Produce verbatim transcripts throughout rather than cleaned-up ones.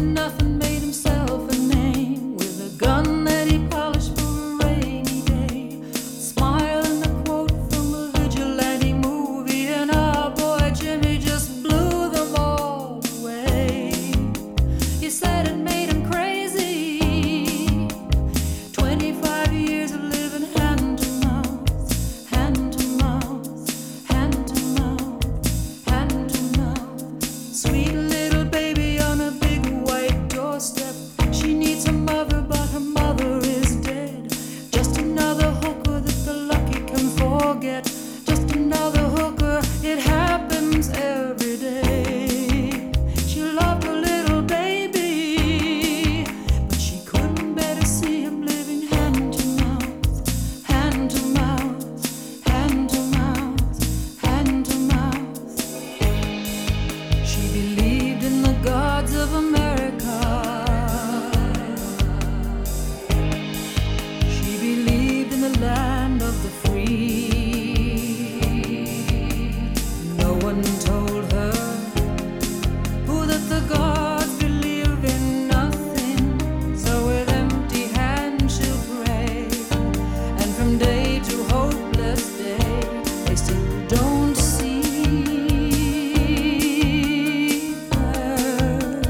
nothing, made himself a name with a gun that he polished for a rainy day. Smile and a quote from a vigilante movie, and our boy Jimmy just blew them all away. He said it made him crazy. twenty-five years of living hand to mouth, hand to mouth, hand to mouth, hand to mouth. Sweet little baby on a big white doorstep. She needs a mother, but her mother is dead. Just another hooker that the lucky can forget. Just another hooker, it happens every day. She loved her little baby, but she couldn't bear to see him living hand to mouth, hand to mouth, hand to mouth, hand to mouth. She believed in the gods of America. She believed in the land of the free. No one told her who that the gods believe in nothing. So with empty hands she'll pray, and from day to hopeless day they still don't see her.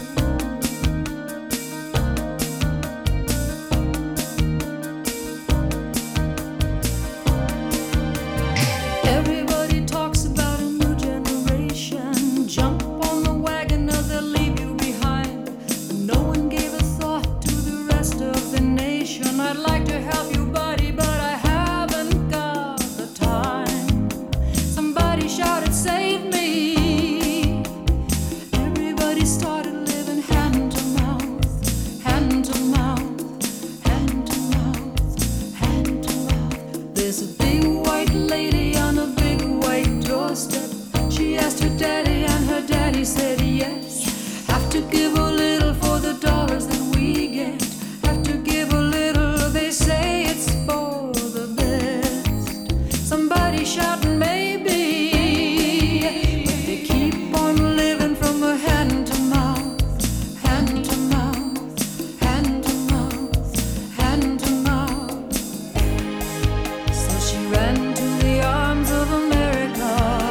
Everybody talks about a new generation. Jump on the wagon or they'll leave you behind. But no one gave a thought to the rest of the nation. I'd like to help you, buddy, but I haven't got the time. Somebody shouted, save me. Everybody started living hand to mouth, hand to mouth, hand to mouth, hand to mouth. There's a big white lady on a big white doorstep. She asked her daddy, and her daddy said yes. Have to give a little for the dollars that we get. Have to give a little, they say it's for the best. Somebody shouting maybe, but they keep on living from a hand to mouth, hand to mouth, hand to mouth, hand to mouth. So she ran to the arms of America,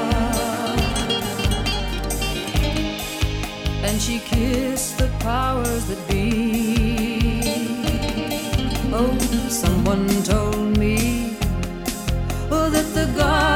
and she kissed the powers that be. Oh, someone told me, oh, that the God